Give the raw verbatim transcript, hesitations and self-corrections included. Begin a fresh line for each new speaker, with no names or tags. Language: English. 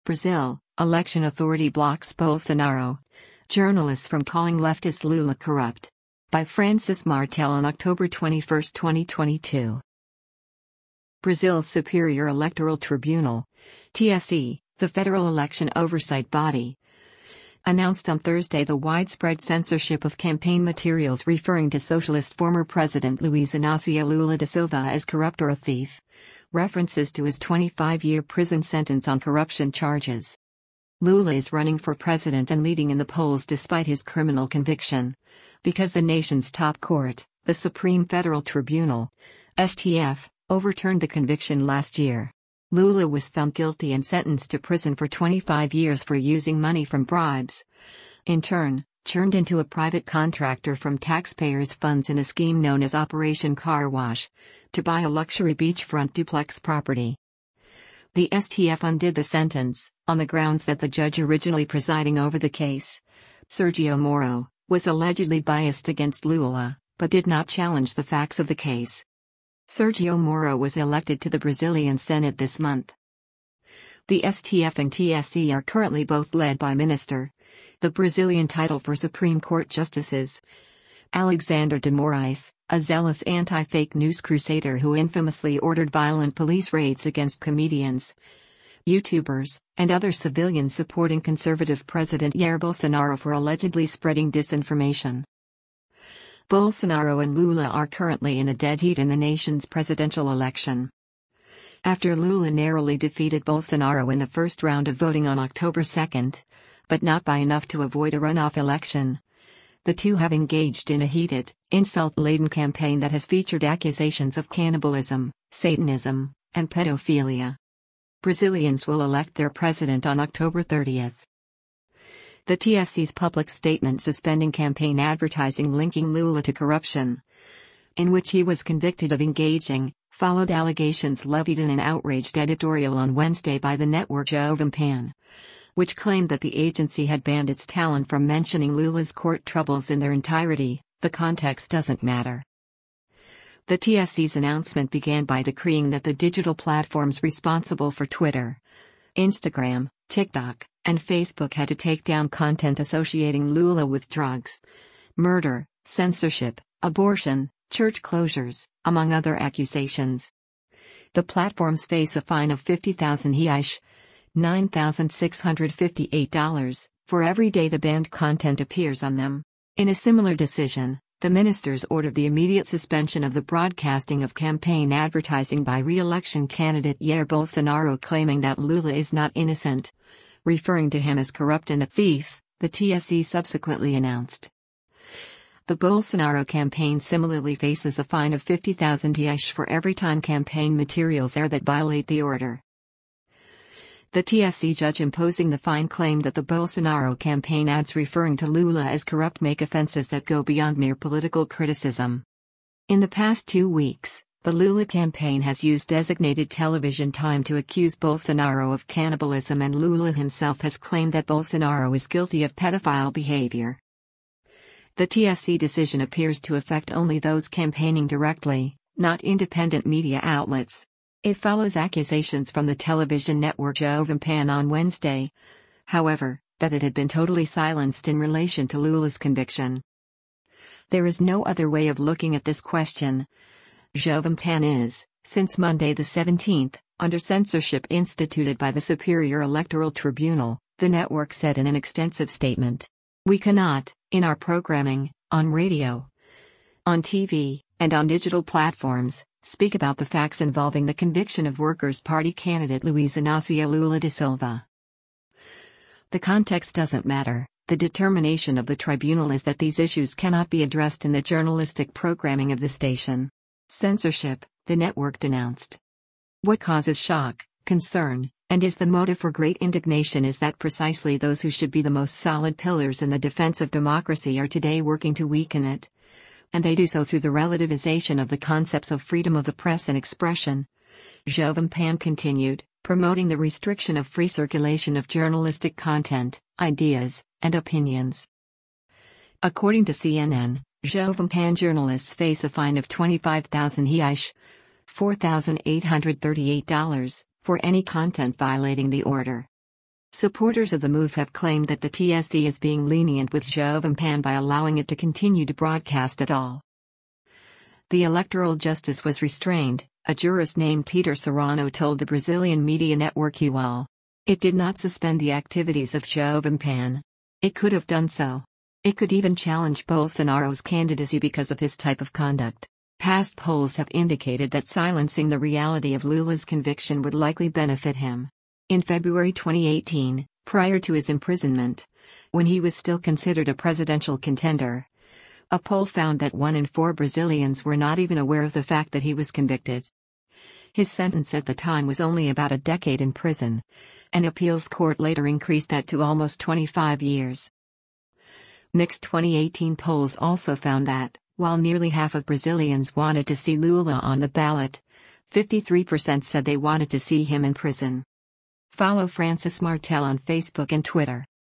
Brazil, election authority blocks Bolsonaro. Journalists from calling leftist Lula corrupt. By Francis Martel on October twenty-first, twenty twenty-two. Brazil's Superior Electoral Tribunal, T S E, the federal election oversight body, announced on Thursday the widespread censorship of campaign materials referring to socialist former President Luiz Inácio Lula da Silva as corrupt or a thief. References to his twenty-five-year prison sentence on corruption charges. Lula is running for president and leading in the polls despite his criminal conviction. Because the nation's top court, the Supreme Federal Tribunal, S T F, overturned the conviction last year. Lula was found guilty and sentenced to prison for twenty-five years for using money from bribes. In turn, churned into a private contractor from taxpayers' funds in a scheme known as Operation Car Wash, to buy a luxury beachfront duplex property. The S T F undid the sentence, on the grounds that the judge originally presiding over the case, Sergio Moro, was allegedly biased against Lula, but did not challenge the facts of the case. Sergio Moro was elected to the Brazilian Senate this month. The S T F and T S E are currently both led by Minister, the Brazilian title for Supreme Court justices, Alexander de Moraes, a zealous anti-fake news crusader who infamously ordered violent police raids against comedians, YouTubers, and other civilians supporting conservative President Jair Bolsonaro for allegedly spreading disinformation. Bolsonaro and Lula are currently in a dead heat in the nation's presidential election. After Lula narrowly defeated Bolsonaro in the first round of voting on October second, but not by enough to avoid a runoff election, the two have engaged in a heated, insult-laden campaign that has featured accusations of cannibalism, Satanism, and pedophilia. Brazilians will elect their president on October thirtieth. The T S E's public statement suspending campaign advertising linking Lula to corruption, in which he was convicted of engaging, followed allegations levied in an outraged editorial on Wednesday by the network Jovem Pan, which claimed that the agency had banned its talent from mentioning Lula's court troubles in their entirety. The context doesn't matter. The T S E's announcement began by decreeing that the digital platforms responsible for Twitter, Instagram, TikTok, and Facebook had to take down content associating Lula with drugs, murder, censorship, abortion, church closures, among other accusations. The platforms face a fine of fifty thousand reais, nine thousand six hundred fifty-eight dollars, for every day the banned content appears on them. In a similar decision, the ministers ordered the immediate suspension of the broadcasting of campaign advertising by re-election candidate Jair Bolsonaro, claiming that Lula is not innocent. Referring to him as corrupt and a thief, the T S E subsequently announced. The Bolsonaro campaign similarly faces a fine of fifty thousand reais for every time campaign materials air that violate the order. The T S E judge imposing the fine claimed that the Bolsonaro campaign ads referring to Lula as corrupt make offenses that go beyond mere political criticism. In the past two weeks, the Lula campaign has used designated television time to accuse Bolsonaro of cannibalism, and Lula himself has claimed that Bolsonaro is guilty of pedophile behavior. The T S E decision appears to affect only those campaigning directly, not independent media outlets. It follows accusations from the television network Jovem Pan on Wednesday, however, that it had been totally silenced in relation to Lula's conviction. There is no other way of looking at this question. Jovem Pan is, since Monday the seventeenth, under censorship instituted by the Superior Electoral Tribunal, the network said in an extensive statement. We cannot, in our programming, on radio, on T V, and on digital platforms, speak about the facts involving the conviction of Workers' Party candidate Luiz Inácio Lula da Silva. The context doesn't matter. The determination of the tribunal is that these issues cannot be addressed in the journalistic programming of the station. Censorship, the network denounced. What causes shock, concern, and is the motive for great indignation is that precisely those who should be the most solid pillars in the defense of democracy are today working to weaken it. And they do so through the relativization of the concepts of freedom of the press and expression. Jovem Pan continued, promoting the restriction of free circulation of journalistic content, ideas, and opinions. According to C N N, Jovem Pan journalists face a fine of twenty-five thousand reais, four thousand eight hundred thirty-eight dollars, for any content violating the order. Supporters of the move have claimed that the T S D is being lenient with Jovem by allowing it to continue to broadcast at all. The electoral justice was restrained, a jurist named Peter Serrano told the Brazilian media network U O L. It did not suspend the activities of Jovem. It could have done so. It could even challenge Bolsonaro's candidacy because of his type of conduct. Past polls have indicated that silencing the reality of Lula's conviction would likely benefit him. In February twenty eighteen, prior to his imprisonment, when he was still considered a presidential contender, a poll found that one in four Brazilians were not even aware of the fact that he was convicted. His sentence at the time was only about a decade in prison. An appeals court later increased that to almost twenty-five years. Mixed twenty eighteen polls also found that, while nearly half of Brazilians wanted to see Lula on the ballot, fifty-three percent said they wanted to see him in prison. Follow Francis Martel on Facebook and Twitter.